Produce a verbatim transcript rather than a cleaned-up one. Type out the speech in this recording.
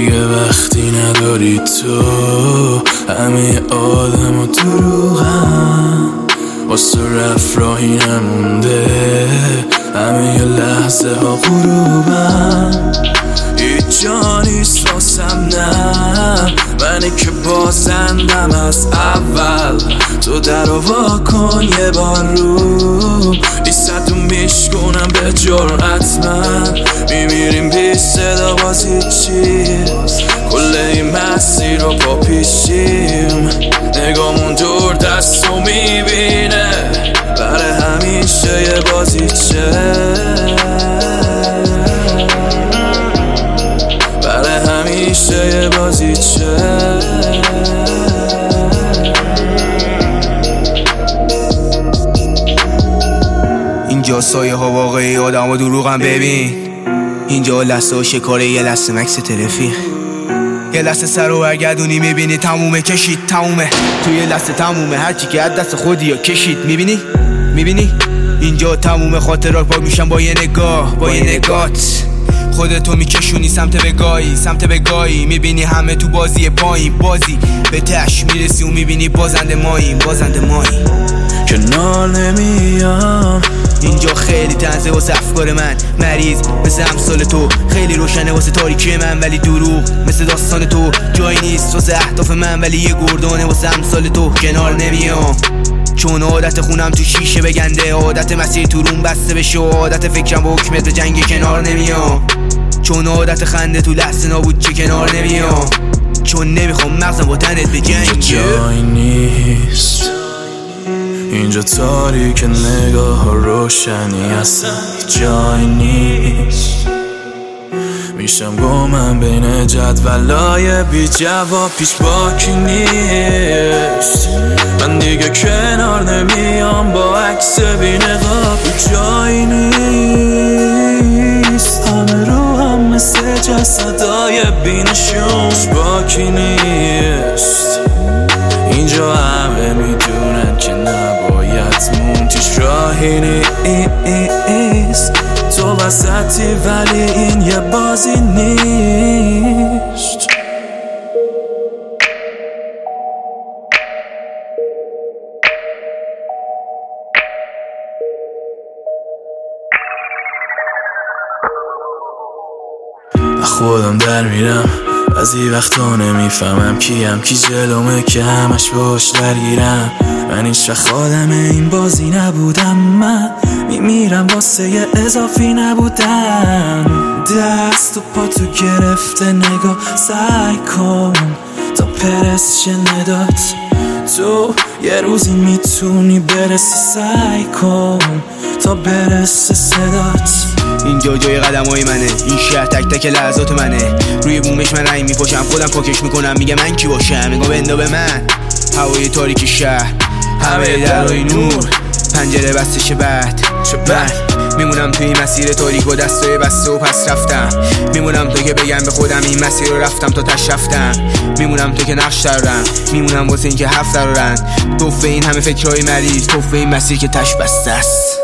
دیگه وقتی نداری تو، همه آدم و دروغم، واسه رفت راهی نمونده، همه یه لحظه ها غروبم. هیچ جا نیست واسم نه، منی که بازندم از اول. تو در وا کن یه بار رو ایستو میشکنم به جرأت، من میمیریم بی صدا بازی چی، کل این مسیر رو پا پیشیم، نگامون دور دستو میبینه، برای همیشه یه بازی چه، برای همیشه یه بازی چه. اینجا سایه ها واقعی، آدم و دروغم ببین. اینجا لحظه ها شکاره، یه لحظه مکس تلفیق، یه لحظه سر و برگردونی میبینی تمومه، کشید تمومه، تو یه لحظه تمومه، هرچی که از دست خودی یا کشید. میبینی میبینی اینجا تمومه، خاطرات پاک میشن با یه نگاه، با یه نگات خودتو میکشونی سمت بگاهی، سمت بگاهی. میبینی همه تو بازی پایین، بازی به تش میرسی و میبینی بازنده ماییم، بازنده ماییم. کنار نمیام اینجا خیلی تنزه واسه افکار من، مریض مثل امثال تو، خیلی روشنه واسه تاریکی من، ولی دروغ مثل داستان تو. جایی نیست واسه اهداف من، ولی یه گردانه واسه امثال تو. کنار نمیام چون عادت خونم تو شیشه بگنده، عادت مسیر تو روم بسته بشه، عادت فکرم با حکمت به جنگ. کنار نمیام چون عادت خنده تو لحظه نابود چه. کنار نمیام چون نمیخوام مغزم با تنت به جنگ. جایی نیست اینجا، تاریک نگاه ها روشنی اصلا جایی نیست، میشم گمم بین جدولای بی جواب، پیش باکی نیست. من دیگه کنار نمیام با عکس بی نقاب، جایی نیست، همه رو هم مثل جسدای بی نشون، پیش باکی نیست. اینجا همه میدونن که نباید موند، هیچ راهی نیست، تو وسطی ولی این یه بازی نیست. خودم در میرم، بعضی وقتا نمیفهمم کیم، کی جلومه که همش باش درگیرم. من هیچ وقت آدم این بازی نبودم، من میمیرم واسه یه اضافی نبودم. دست و پا تو گرفته نگاه، سعی کن تا پرس شنیدات، تو یه روزی میتونی برسی، سعی کن تا برسه صدات. اینجا جای قدمای منه، این شهر تک تک لحظات منه، روی بومش من رنگ میپاشم، خودم پاکش میکنم، میگه من کی باشم، نگاه بندا به من. هوای تاریکی شهر، همه درهای نور، پنجره بستش بعد من میمونم توی این مسیر تاریک و دستای بسته و پس رفتم. میمونم تو که بگم به خودم این مسیر رو رفتم تا تش رفتم. میمونم تو که نقش دارم، میمونم واسه این که هفت دارن، توفه این همه فکرهای مریض، توفه این مسیر که تش بسته است.